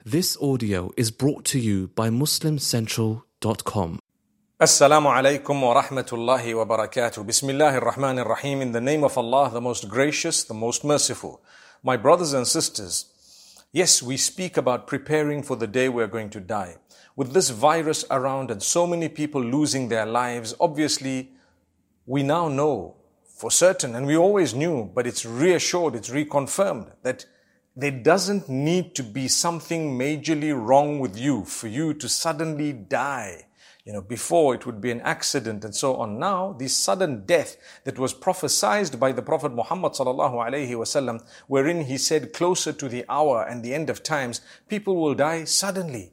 This audio is brought to you by MuslimCentral.com. Assalamu alaikum wa rahmatullahi wa barakatuh. Bismillahir Rahmanir Rahim. In the name of Allah, the most gracious, the most merciful. My brothers and sisters, yes, we speak about preparing for the day we're going to die. With this virus around and so many people losing their lives, obviously, we now know for certain, and we always knew, but it's reassured, it's reconfirmed, that there doesn't need to be something majorly wrong with you for you to suddenly die. Before it would be an accident and so on. Now, the sudden death that was prophesied by the Prophet Muhammad sallallahu alaihi wasallam, wherein he said closer to the hour and the end of times, people will die suddenly.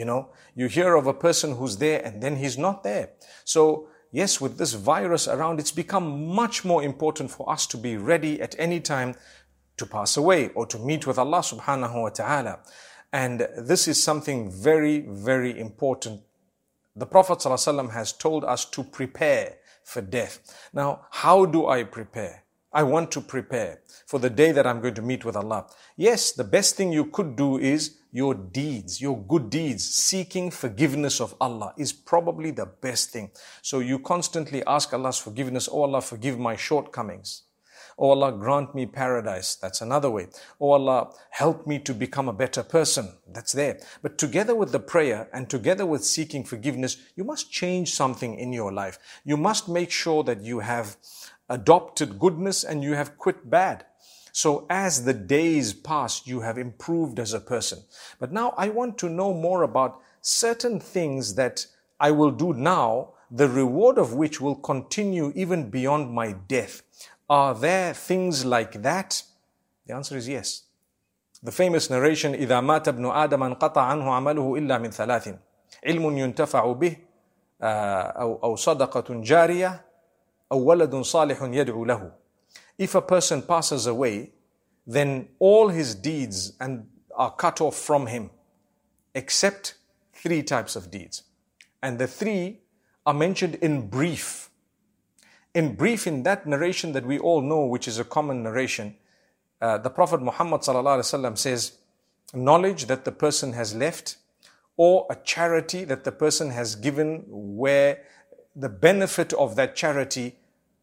You hear of a person who's there and then he's not there. So, yes, with this virus around, it's become much more important for us to be ready at any time to pass away or to meet with Allah subhanahu wa ta'ala. And this is something very, very important. The Prophet ﷺ has told us to prepare for death. Now, how do I prepare? I want to prepare for the day that I'm going to meet with Allah. Yes, the best thing you could do is your deeds, your good deeds. Seeking forgiveness of Allah is probably the best thing. So you constantly ask Allah's forgiveness. Oh Allah, forgive my shortcomings. Oh Allah, grant me paradise. That's another way. Oh Allah, help me to become a better person. That's there. But together with the prayer and together with seeking forgiveness, you must change something in your life. You must make sure that you have adopted goodness and you have quit bad. So as the days pass, you have improved as a person. But now I want to know more about certain things that I will do now, the reward of which will continue even beyond my death. Are there things like that? The answer is yes. The famous narration, إِذَا مَاتَ ابْنُ آدَمَ انْقَطَعَ عَنْهُ عَمَلُهُ إِلَّا مِنْ ثَلَاثٍ عِلْمٌ يُنْتَفَعُ بِهِ أو صَدَقَةٌ جَارِيَةٌ أو وَلَدٌ صَالِحٌ يَدْعُو لَهُ. If a person passes away, then all his deeds are cut off from him, except three types of deeds. And the three are mentioned in brief. In brief, in that narration that we all know, which is a common narration, the Prophet Muhammad ﷺ says, knowledge that the person has left, or a charity that the person has given where the benefit of that charity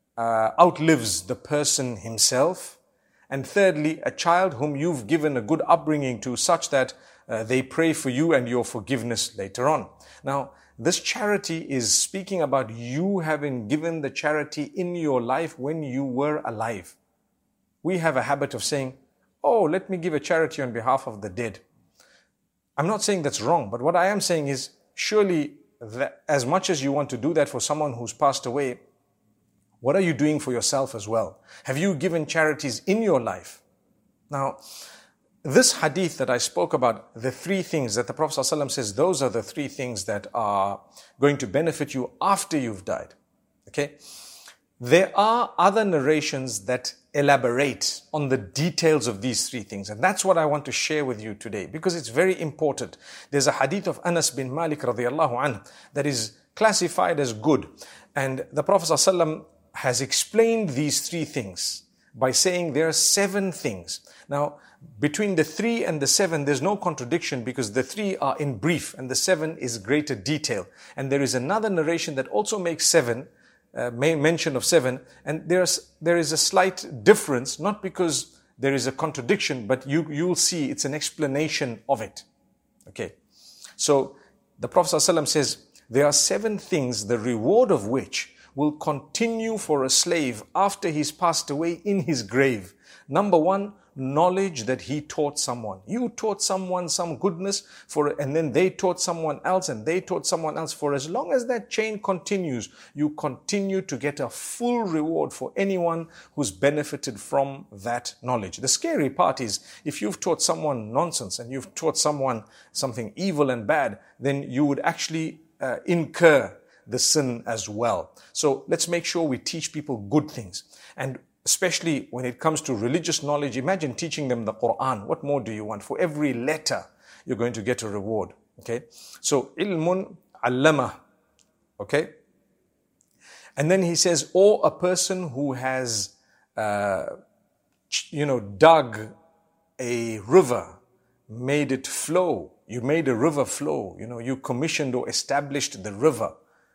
outlives the person himself. And thirdly, a child whom you've given a good upbringing to such that they pray for you and your forgiveness later on. Now, this charity is speaking about you having given the charity in your life when you were alive. We have a habit of saying, oh, let me give a charity on behalf of the dead. I'm not saying that's wrong, but what I am saying is, surely that as much as you want to do that for someone who's passed away, what are you doing for yourself as well? Have you given charities in your life? Now, this hadith that I spoke about, the three things that the Prophet ﷺ says, those are the three things that are going to benefit you after you've died. Okay? There are other narrations that elaborate on the details of these three things. And that's what I want to share with you today, because it's very important. There's a hadith of Anas bin Malik radiallahu anhu that is classified as good. And the Prophet ﷺ has explained these three things by saying there are 7 things. Now, between the 3 and the 7, there's no contradiction, because the 3 are in brief and the 7 is greater detail. And there is another narration that also makes mention of 7, and there is a slight difference, not because there is a contradiction, but you'll see it's an explanation of it. Okay. So the Prophet ﷺ says, there are 7 things, the reward of which will continue for a slave after he's passed away in his grave. Number 1, knowledge that he taught someone. You taught someone some goodness, and then they taught someone else, and they taught someone else. For as long as that chain continues, you continue to get a full reward for anyone who's benefited from that knowledge. The scary part is, if you've taught someone nonsense and you've taught someone something evil and bad, then you would actually incur the sin as well. So let's make sure we teach people good things. And especially when it comes to religious knowledge, imagine teaching them the Quran. What more do you want? For every letter, you're going to get a reward. Okay? So, ilmun allama. Okay? And then he says, or a person who has, dug a river made it flow. You made a river flow. You commissioned or established the river.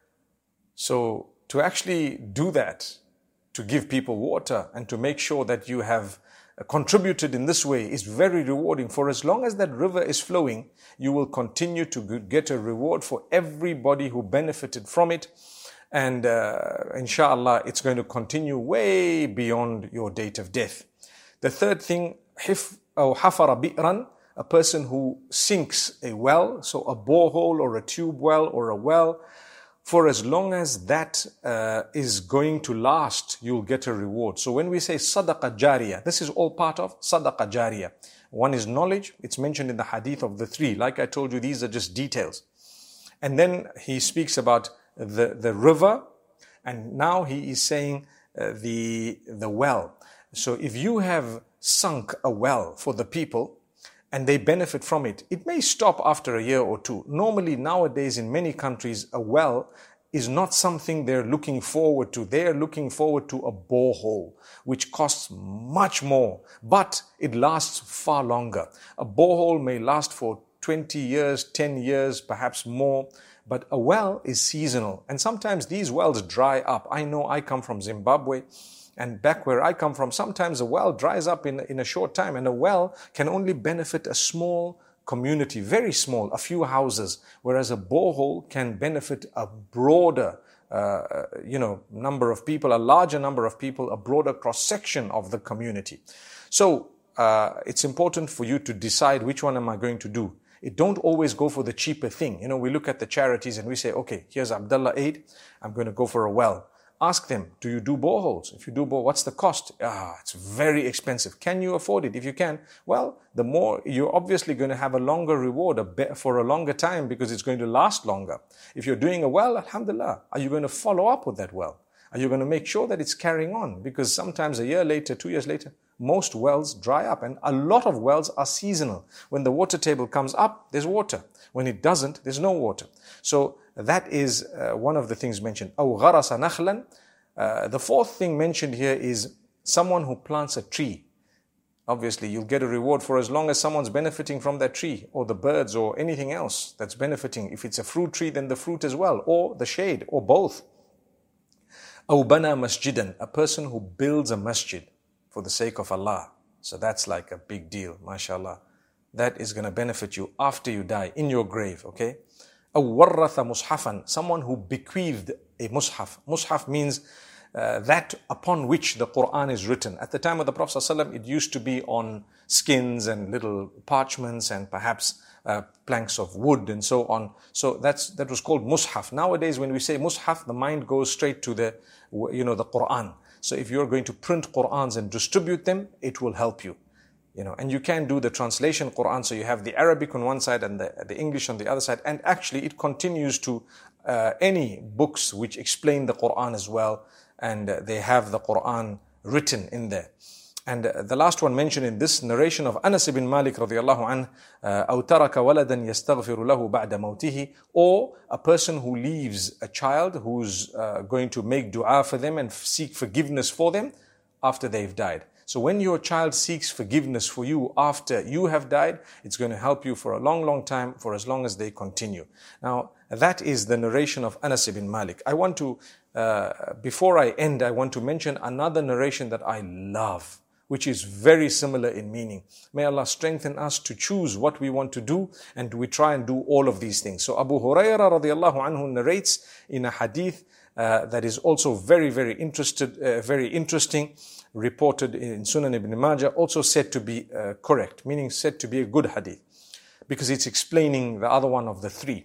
So to actually do that, to give people water and to make sure that you have contributed in this way is very rewarding. For as long as that river is flowing, you will continue to get a reward for everybody who benefited from it. And inshallah, it's going to continue way beyond your date of death. The third thing, hafara bi'ran, a person who sinks a well, so a borehole or a tube well or a well, for as long as that is going to last, you'll get a reward. So when we say sadaqah jariyah, this is all part of sadaqah jariyah. One is knowledge. It's mentioned in the hadith of the three. Like I told you, these are just details. And then he speaks about the river. And now he is saying the well. So if you have sunk a well for the people, and they benefit from it, it may stop after a year or two. Normally, nowadays, in many countries, a well is not something they're looking forward to. They're looking forward to a borehole, which costs much more, but it lasts far longer. A borehole may last for 20 years, 10 years, perhaps more, but a well is seasonal. And sometimes these wells dry up. I know I come from Zimbabwe, and back where I come from, sometimes a well dries up in a short time, and a well can only benefit a small community, very small, a few houses, whereas a borehole can benefit a broader number of people, a larger number of people, a broader cross-section of the community. So it's important for you to decide which one am I going to do. Don't always go for the cheaper thing. We look at the charities and we say, okay, here's Abdullah Aid, I'm going to go for a well. Ask them, do you do boreholes? If you do borehole, what's the cost? It's very expensive. Can you afford it? If you can, well, the more, you're obviously going to have a longer reward for a longer time because it's going to last longer. If you're doing a well, alhamdulillah, are you going to follow up with that well? Are you going to make sure that it's carrying on? Because sometimes a year later, 2 years later, most wells dry up, and a lot of wells are seasonal. When the water table comes up, there's water. When it doesn't, there's no water. So that is one of the things mentioned. أو غرس نخلا. The fourth thing mentioned here is someone who plants a tree. Obviously, you'll get a reward for as long as someone's benefiting from that tree, or the birds, or anything else that's benefiting. If it's a fruit tree, then the fruit as well, or the shade, or both. أو بنى مسجدا. A person who builds a masjid for the sake of Allah. So that's like a big deal, mashallah. That is going to benefit you after you die, in your grave, okay? أو ورث مصحفا. Someone who bequeathed a mushaf. Mushaf means that upon which the Quran is written. At the time of the Prophet ﷺ, it used to be on skins and little parchments and perhaps planks of wood and so on. So that was called mushaf. Nowadays, when we say mushaf, the mind goes straight to the Quran. So if you're going to print Qurans and distribute them, it will help you. And you can do the translation Quran, so you have the Arabic on one side and the English on the other side. And actually, it continues to any books which explain the Quran as well, and they have the Quran written in there. And the last one mentioned in this narration of Anas ibn Malik radiyallahu anhu, أو ترك ولدا يستغفر له بعد موته, or a person who leaves a child who's going to make dua for them and seek forgiveness for them after they've died. So when your child seeks forgiveness for you after you have died, it's going to help you for a long, long time, for as long as they continue. Now, that is the narration of Anas ibn Malik. I want to, before I end, I want to mention another narration that I love, which is very similar in meaning. May Allah strengthen us to choose what we want to do, and we try and do all of these things. So Abu Hurairah radiallahu anhu narrates in a hadith that is also very, very interesting, reported in Sunan ibn Majah, also said to be correct, meaning said to be a good hadith, because it's explaining the other one of the three.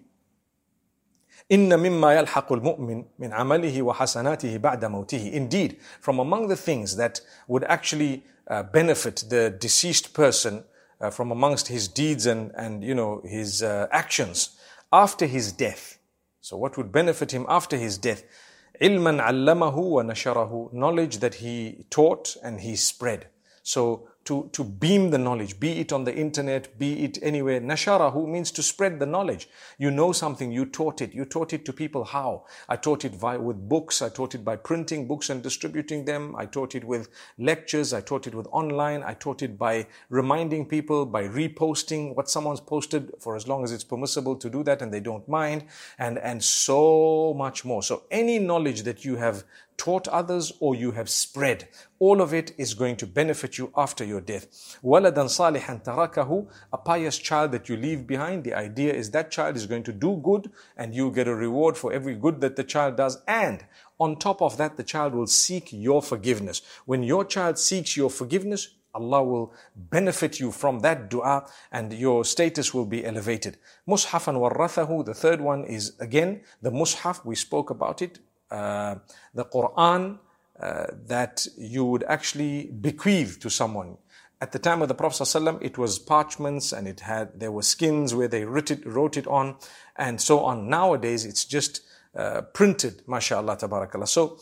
إِنَّ مِمَّا يَلْحَقُ الْمُؤْمِنِ مِنْ عَمَلِهِ وَحَسَنَاتِهِ بَعْدَ مَوْتِهِ. Indeed, from among the things that would actually benefit the deceased person from amongst his deeds and his actions after his death. So what would benefit him after his death? عِلْمًا عَلَّمَهُ وَنَشَرَهُ. Knowledge that he taught and he spread. So to beam the knowledge, be it on the internet, be it anywhere. Nasharahu means to spread the knowledge. You know something, you taught it. You taught it to people. How? I taught it with books. I taught it by printing books and distributing them. I taught it with lectures. I taught it with online. I taught it by reminding people, by reposting what someone's posted, for as long as it's permissible to do that and they don't mind, and so much more. So any knowledge that you have taught others or you have spread, all of it is going to benefit you after your death. وَلَدًا صَالِحًا تَرَكَهُ, a pious child that you leave behind. The idea is that child is going to do good and you get a reward for every good that the child does. And on top of that, the child will seek your forgiveness. When your child seeks your forgiveness, Allah will benefit you from that dua and your status will be elevated. Mushafan warrathahu, the third one is again the mushaf, we spoke about it. The Quran that you would actually bequeath to someone. At the time of the Prophet ﷺ, it was parchments and there were skins where they wrote it on and so on. Nowadays, it's just printed, mashallah, tabarakallah. So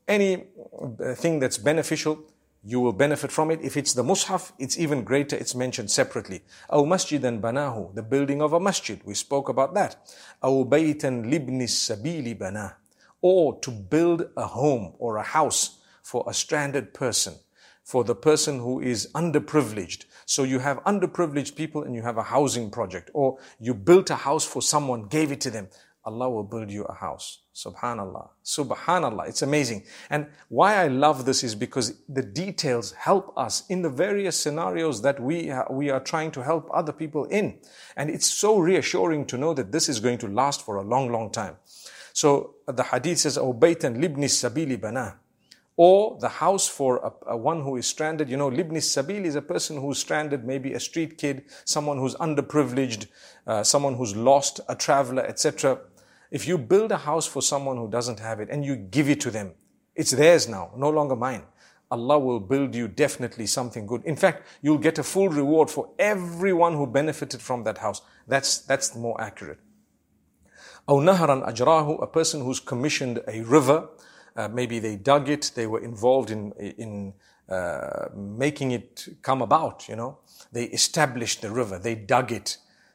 anything that's beneficial, you will benefit from it. If it's the mushaf, it's even greater. It's mentioned separately. أو مسجدا بناه, the building of a masjid. We spoke about that. أو بيتا لابن السبيل بناه, or to build a home or a house for a stranded person, for the person who is underprivileged. So you have underprivileged people and you have a housing project, or you built a house for someone, gave it to them. Allah will build you a house. Subhanallah. Subhanallah. It's amazing. And why I love this is because the details help us in the various scenarios that we are trying to help other people in. And it's so reassuring to know that this is going to last for a long, long time. So the hadith says, "O baytan libni sabili banah," or the house for a one who is stranded. You know, libni sabil is a person who's stranded, maybe a street kid, someone who's underprivileged, someone who's lost, a traveler, etc. If you build a house for someone who doesn't have it and you give it to them, it's theirs now, no longer mine. Allah will build you definitely something good. In fact, you'll get a full reward for everyone who benefited from that house. That's more accurate. أو نهرا أجراه, a person who's commissioned a river, maybe they dug it, they were involved in making it come about, you know. They established the river, they dug it,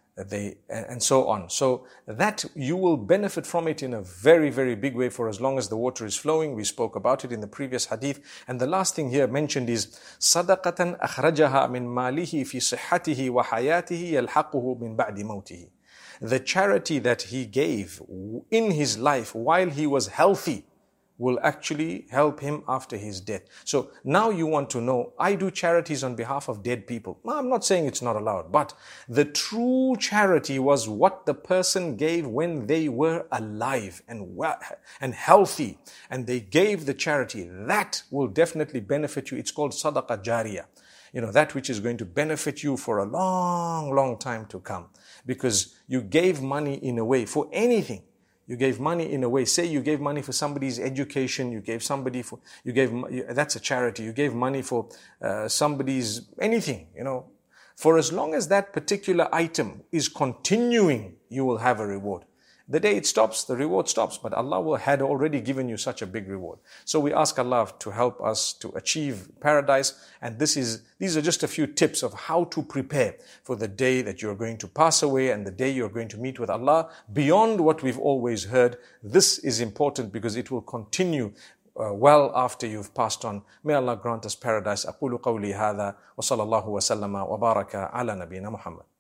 and so on. So that you will benefit from it in a very, very big way for as long as the water is flowing. We spoke about it in the previous hadith. And the last thing here mentioned is صدقة أخرجها من ماله في صحته وحياته يلحقه من بعد موته. The charity that he gave in his life while he was healthy will actually help him after his death. So now you want to know, I do charities on behalf of dead people. Now, I'm not saying it's not allowed, but the true charity was what the person gave when they were alive and well and healthy, and they gave the charity. That will definitely benefit you. It's called sadaqah jariyah. You know, that which is going to benefit you for a long, long time to come. Because you gave money in a way for anything. You gave money in a way. Say you gave money for somebody's education. You gave somebody for, that's a charity. You gave money for somebody's anything, you know. For as long as that particular item is continuing, you will have a reward. The day it stops, the reward stops. But Allah had already given you such a big reward. So we ask Allah to help us to achieve paradise. And these are just a few tips of how to prepare for the day that you're going to pass away and the day you're going to meet with Allah. Beyond what we've always heard, this is important because it will continue well after you've passed on. May Allah grant us paradise. أقول قولي هذا وصلى الله وسلم وبارك على نبينا محمد.